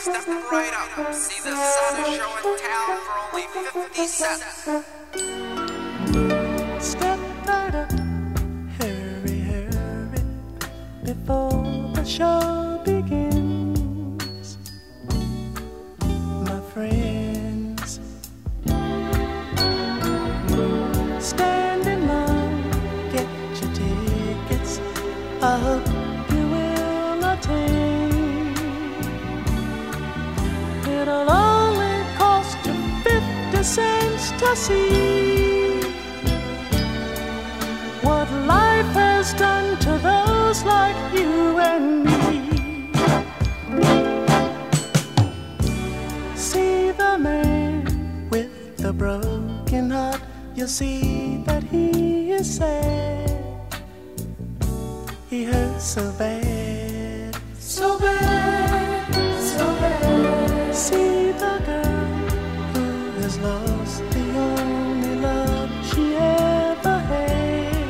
step right up. See the saddest show in town for only 50 cents. Step right up, hurry, hurry, before the show begins. My friends, stand in line, get your tickets. I hope you will attend. It'll only cost you 50 cents to see what life has done to those like you and me. See the man with the broken heart, you'll see that he is sad. He hurts so bad, so bad, so bad. See the girl who has lost the only love she ever had.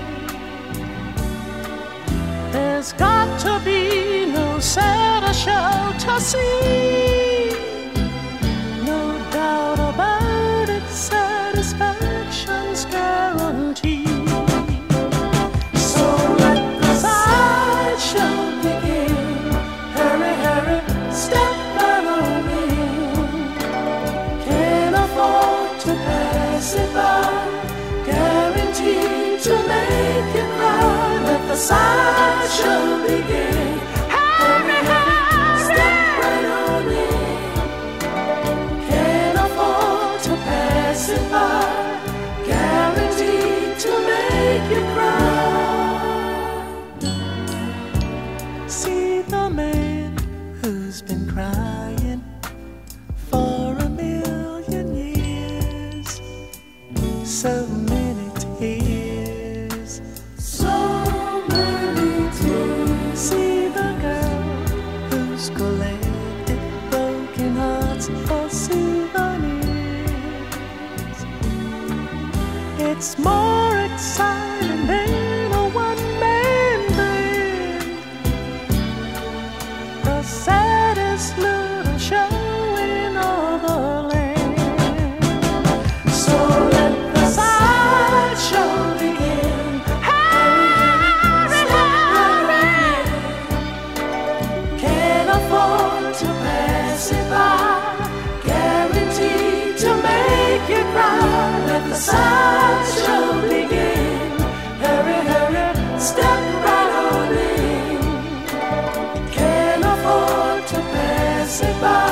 There's got to be no sadder show to see. No doubt about it, satisfaction's guaranteed. So let the sideshow begin. Hurry, hurry, step right on in. Can't afford to pass it by. Guaranteed to make you cry. Let the sideshow begin. Hurry, hurry, step right on in. Can't afford to pass it by. Guaranteed to make you cry. See the man who's been crying for a million years. So many tears, so many tears. See the girl who's collected broken hearts for souvenirs. It's more exciting than a one-man band. The saddest little show in all the land. So let the sideshow begin. Hurry, hurry, can't afford to pass it by. Guaranteed to make you cry. Let the sideshow begin. Hurry, hurry, step right on in. Can't afford to pass it by.